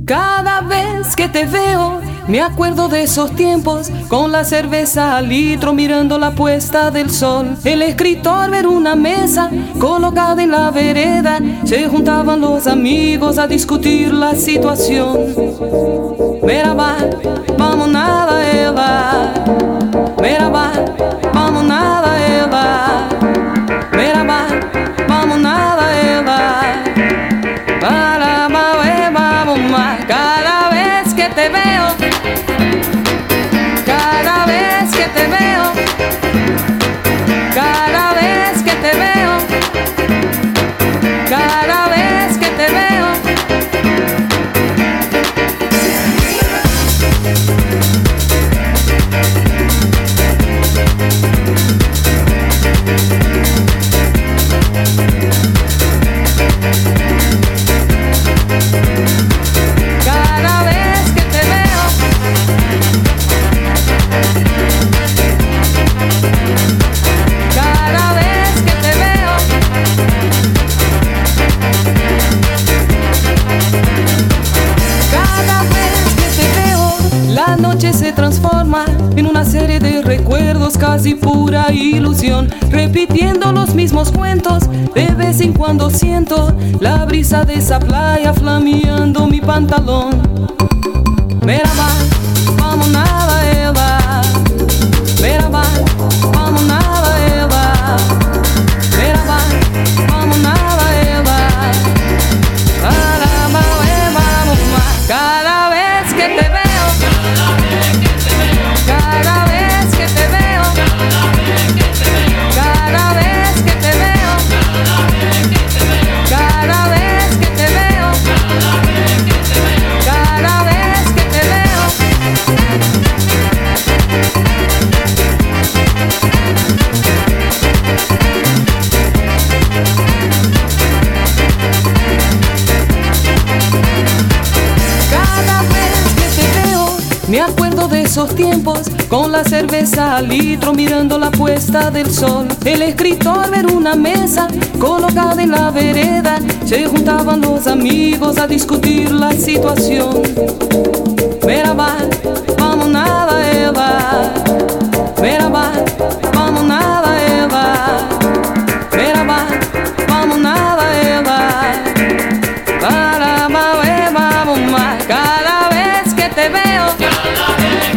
Cada vez que te veo, me acuerdo de esos tiempos, con la cerveza al litro mirando la puesta del sol. El escritor ver una mesa colocada en la vereda, se juntaban los amigos a discutir la situación. Merhaba, vamos nada ela. Merhaba, vamos nada ela. Merhaba, vamos nada ela. Cada vez que te veo, cada vez que te veo, cada vez que te veo, cada vez que te veo. La noche se transforma en una serie de recuerdos, casi pura ilusión, repitiendo los mismos cuentos. De vez en cuando siento la brisa de esa playa flameando mi pantalón. Merhaba, vamos nada ela. Merhaba, vamos nada ela. Merhaba, vamos nada ela. Cada vez que te veo, cada vez que te veo, cada vez que te veo, cada vez que te veo, cada vez que te veo. Cada vez que te veo, me acuerdo de esos tiempos, con la cerveza al litro mirando la puesta del sol. El escritor ver una mesa colocada en la vereda, se juntaban los amigos a discutir la situación. Merhaba, vamos nada ela. Merhaba, vamos nada ela. Merhaba, vamos nada ela. Cada vez que te veo,